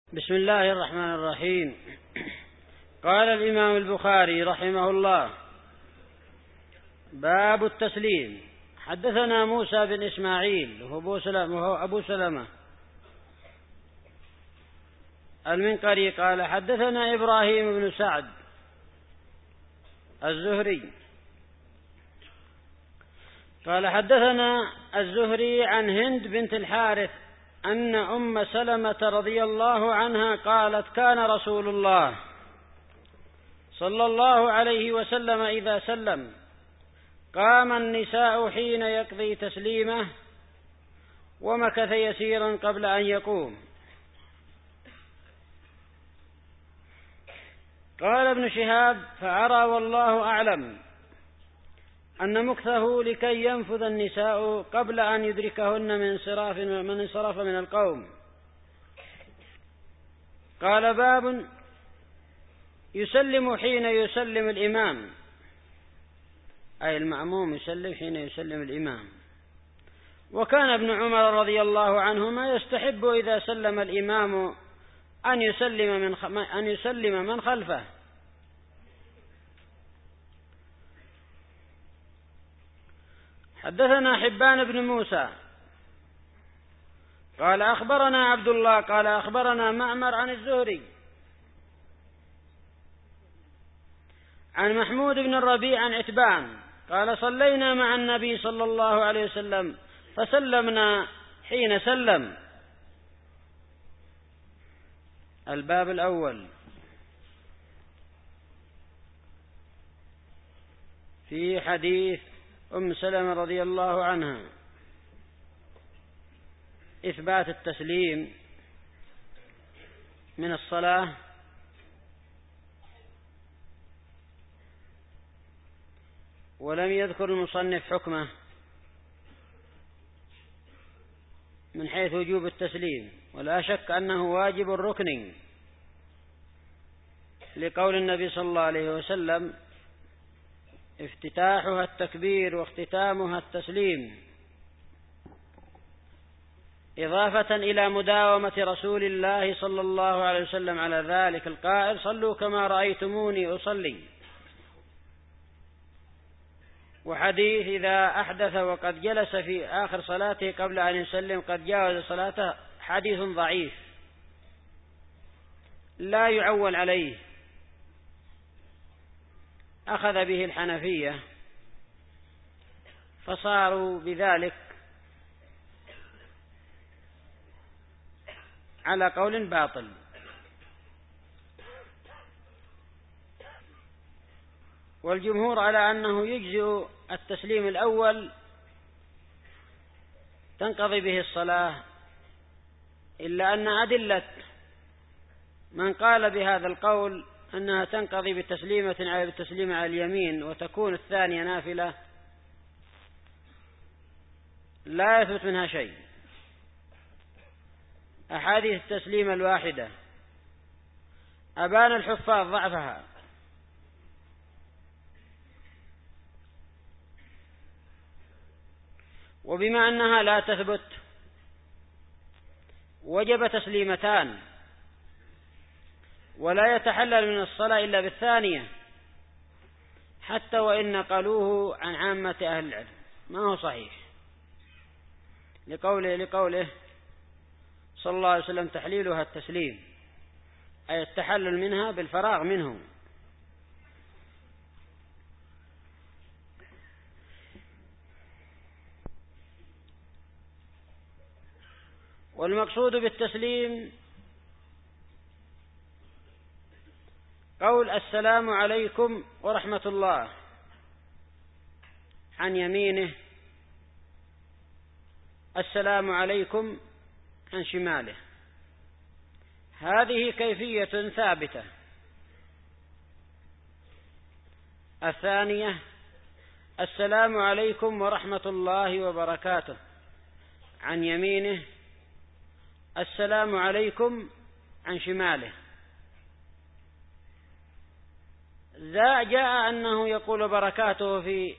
بسم الله الرحمن الرحيم. قال الإمام البخاري رحمه الله: باب التسليم. حدثنا موسى بن إسماعيل وهو أبو سلمة المنقري قال حدثنا إبراهيم بن سعد الزهري قال حدثنا الزهري عن هند بنت الحارث أن أم سلمة رضي الله عنها قالت: كان رسول الله صلى الله عليه وسلم إذا سلم قام النساء حين يقضي تسليمه ومكث يسيرا قبل أن يقوم. قال ابن شهاب: فأرى والله أعلم أن مكثه لكي ينفذ النساء قبل أن يدركهن من انصرف من القوم. قال: باب يسلم حين يسلم الإمام، أي المأموم يسلم حين يسلم الإمام. وكان ابن عمر رضي الله عنهما يستحب إذا سلم الإمام أن يسلم من خلفه. حدثنا حبان بن موسى قال أخبرنا عبد الله قال أخبرنا معمر عن الزهري عن محمود بن الربيع عن عتبان قال: صلينا مع النبي صلى الله عليه وسلم فسلمنا حين سلم. الباب الأول في حديث أم سلمة رضي الله عنها إثبات التسليم من الصلاة، ولم يذكر المصنف حكمه من حيث وجوب التسليم، ولا شك أنه واجب ركني لقول النبي صلى الله عليه وسلم: افتتاحها التكبير واختتامها التسليم، إضافة إلى مداومة رسول الله صلى الله عليه وسلم على ذلك القائل: صلوا كما رأيتموني أصلي. وحديث إذا أحدث وقد جلس في آخر صلاته قبل أن يسلم قد جاوز صلاته حديث ضعيف لا يعول عليه، أخذ به الحنفية فصاروا بذلك على قول باطل. والجمهور على أنه يجزئ التسليم الأول تنقضي به الصلاة، إلا أن أدلة من قال بهذا القول أنها تنقضي بالتسليم على اليمين وتكون الثانية نافلة لا يثبت منها شيء. أحاديث التسليم الواحدة أبان الحفاظ ضعفها، وبما أنها لا تثبت وجب تسليمتان، ولا يتحلل من الصلاة إلا بالثانية، حتى وإن نقلوه عن عامة أهل العلم ما هو صحيح، لقوله صلى الله عليه وسلم: تحليلها التسليم، أي التحلل منها بالفراغ منه. والمقصود بالتسليم قول: السلام عليكم ورحمة الله، عن يمينه السلام عليكم عن شماله. هذه كيفية ثابتة. الثانية: السلام عليكم ورحمة الله وبركاته، عن يمينه السلام عليكم عن شماله. جاء أنه يقول بركاته في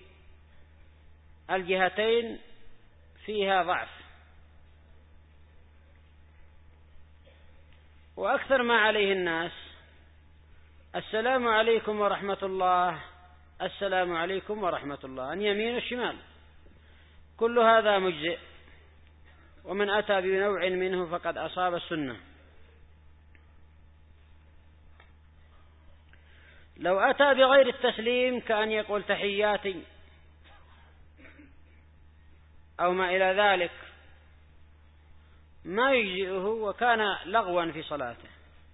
الجهتين فيها ضعف، وأكثر ما عليه الناس السلام عليكم ورحمة الله، السلام عليكم ورحمة الله، عن يمين والشمال، كل هذا مجزئ، ومن أتى بنوع منه فقد أصاب السنة. لو أتى بغير التسليم كأن يقول تحياتي أو ما إلى ذلك ما يجزئه وكان لغوا في صلاته.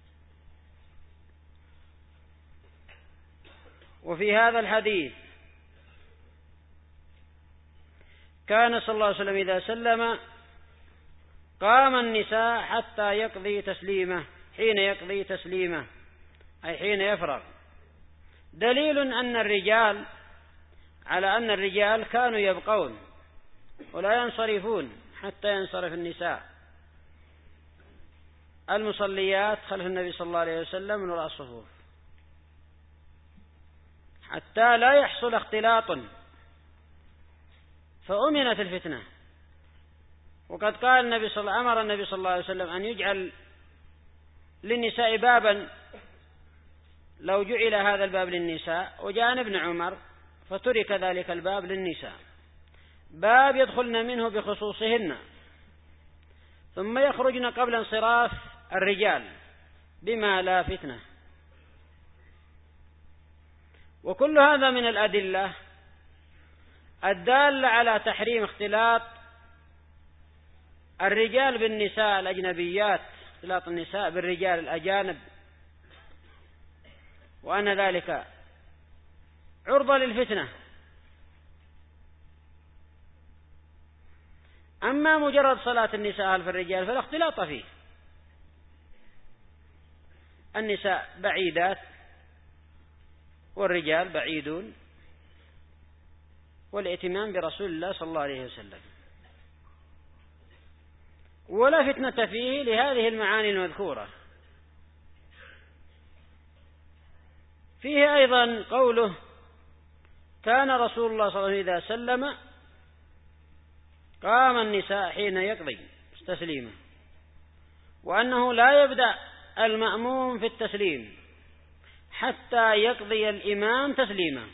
وفي هذا الحديث كان صلى الله عليه وسلم إذا سلم قام النساء حتى يقضي تسليمه، حين يقضي تسليمه أي حين يفرغ، دليل على أن الرجال كانوا يبقون ولا ينصرفون حتى ينصرف النساء المصليات خلف النبي صلى الله عليه وسلم من وراء الصفوف، حتى لا يحصل اختلاط فأمنت الفتنة. وقد قال أمر النبي صلى الله عليه وسلم أن يجعل للنساء بابا، لو جعل هذا الباب للنساء وجاء ابن عمر فترك ذلك الباب للنساء، باب يدخلن منه بخصوصهن ثم يخرجن قبل انصراف الرجال بما لا فتنة. وكل هذا من الأدلة الدالة على تحريم اختلاط الرجال بالنساء الأجنبيات، اختلاط النساء بالرجال الأجانب، وأن ذلك عرضة للفتنة. أما مجرد صلاة النساء خلف الرجال فلا اختلاط فيه، النساء بعيدات والرجال بعيدون، والائتمام برسول الله صلى الله عليه وسلم، ولا فتنة فيه لهذه المعاني المذكورة. فيه أيضا قوله كان رسول الله صلى الله عليه وسلم إذا سلم قام النساء حين يقضي تسليمه، وأنه لا يبدأ المأموم في التسليم حتى يقضي الإمام تسليمه.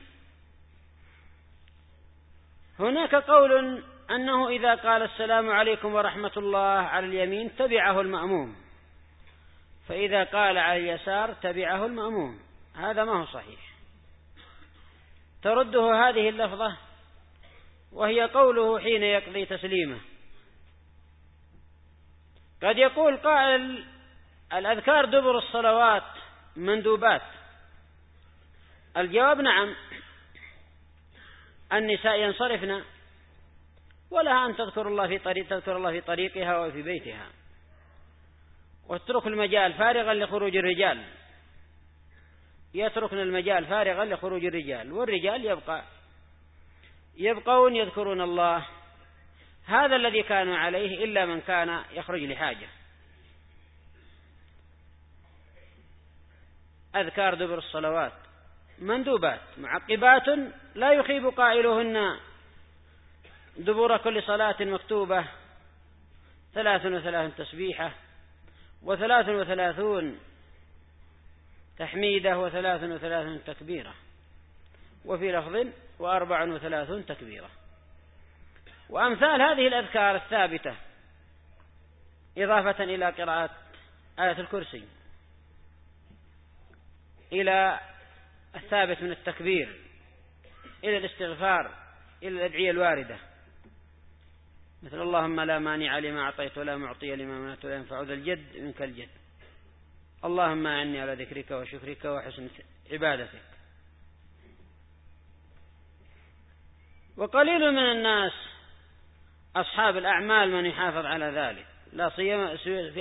هناك قول أنه إذا قال السلام عليكم ورحمة الله على اليمين تبعه المأموم، فإذا قال على اليسار تبعه المأموم، هذا ما هو صحيح. ترده هذه اللفظة وهي قوله حين يقضي تسليمه. قد يقول قائل الأذكار دبر الصلوات مندوبات، الجواب نعم، النساء ينصرفن ولها أن تذكر الله في طريقها وفي بيتها، واترك المجال فارغا لخروج الرجال، يتركن المجال فارغا لخروج الرجال، والرجال يبقون يذكرون الله، هذا الذي كانوا عليه إلا من كان يخرج لحاجة. أذكار دبر الصلوات مندوبات معقبات لا يخيب قائلهن دبر كل صلاة مكتوبة 33 تسبيحة 33 تحميدة 33 تكبيرة، وفي لفظ 34 تكبيرة، وأمثال هذه الأذكار الثابتة إضافة إلى قراءة آية الكرسي، إلى الثابت من التكبير، إلى الاستغفار، إلى الأدعية الواردة، مثل اللهم لا مانع لما أعطيت ولا معطي لما منعت ولا ينفع ذا الجد منك الجد، اللهم أعني على ذكرك وشكرك وحسن عبادتك. وقليل من الناس أصحاب الأعمال من يحافظ على ذلك، لا سيما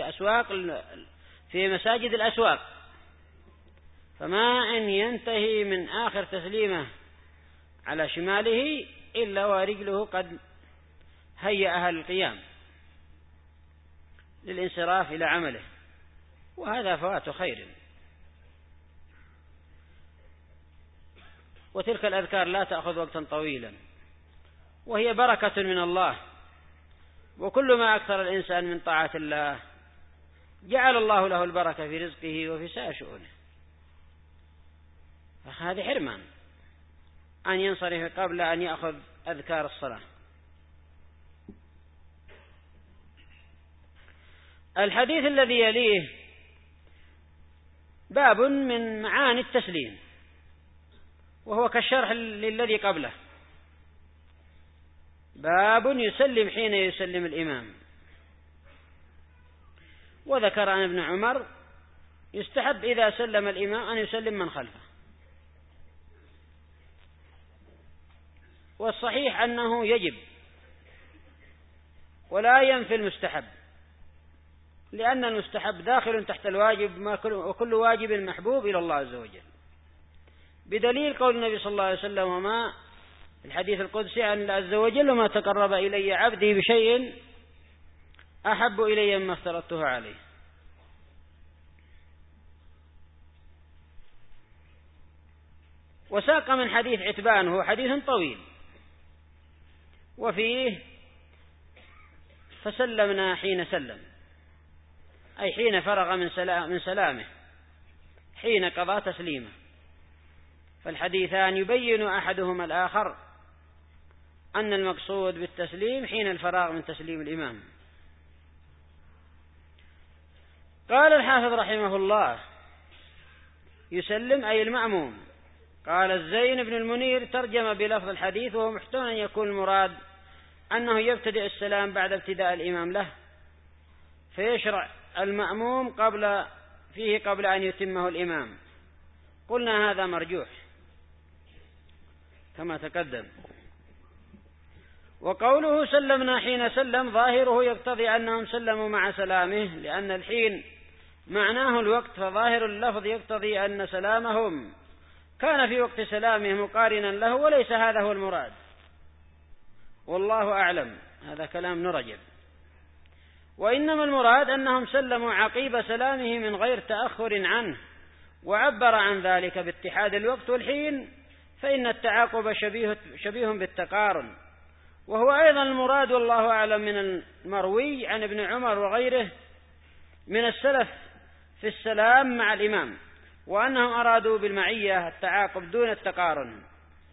في مساجد الأسواق، فما أن ينتهي من آخر تسليمه على شماله إلا ورجله قد هيأها للقيام للانصراف إلى عمله، وهذا فوات خير. وتلك الأذكار لا تأخذ وقتا طويلا، وهي بركة من الله، وكل ما أكثر الإنسان من طاعة الله جعل الله له البركة في رزقه وفي سائر شؤونه. فهذه حرمان أن ينصرف قبل أن يأخذ أذكار الصلاة. الحديث الذي يليه باب من معاني التسليم، وهو كالشرح للذي قبله. باب يسلم حين يسلم الإمام. وذكر عن ابن عمر يستحب إذا سلم الإمام أن يسلم من خلفه، والصحيح أنه يجب ولا ينفي المستحب، لأن المستحب داخل تحت الواجب، وكل واجب محبوب إلى الله عز وجل، بدليل قول النبي صلى الله عليه وسلم: وما الحديث القدسي عن الله عز وجل: وما تقرب إلي عبدي بشيء أحب إلي مما افترضته عليه. وساق من حديث عتبان، هو حديث طويل، وفيه: فسلمنا حين سلم، أي حين فرغ من سلامه، حين قضى تسليمه. فالحديثان يبين أحدهما الآخر أن المقصود بالتسليم حين الفراغ من تسليم الإمام. قال الحافظ رحمه الله: يسلم أي المأموم. قال الزين بن المنير ترجم بلفظ الحديث، وهو محتمل أن يكون المراد أنه يبتدئ السلام بعد ابتداء الإمام له، فيشرع المأموم قبل أن يتمه الإمام. قلنا هذا مرجوح كما تقدم. وقوله سلمنا حين سلم ظاهره يقتضي أنهم سلموا مع سلامه، لأن الحين معناه الوقت، فظاهر اللفظ يقتضي أن سلامهم كان في وقت سلامه مقارنا له، وليس هذا هو المراد، والله أعلم. هذا كلام ابن رجب. وإنما المراد أنهم سلموا عقيب سلامه من غير تأخر عنه، وعبر عن ذلك باتحاد الوقت والحين، فإن التعاقب شبيه بالتقارن، وهو أيضا المراد والله أعلم من المروي عن ابن عمر وغيره من السلف في السلام مع الإمام، وأنهم أرادوا بالمعية التعاقب دون التقارن.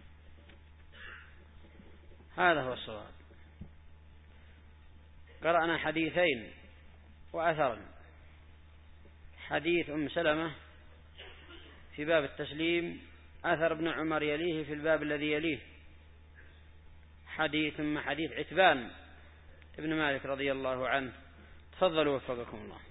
هذا هو الصواب. قرأنا حديثين وأثرا: حديث أم سلمة في باب التسليم، أثر ابن عمر يليه في الباب الذي يليه، حديث عتبان ابن مالك رضي الله عنه. تفضلوا وفقكم الله.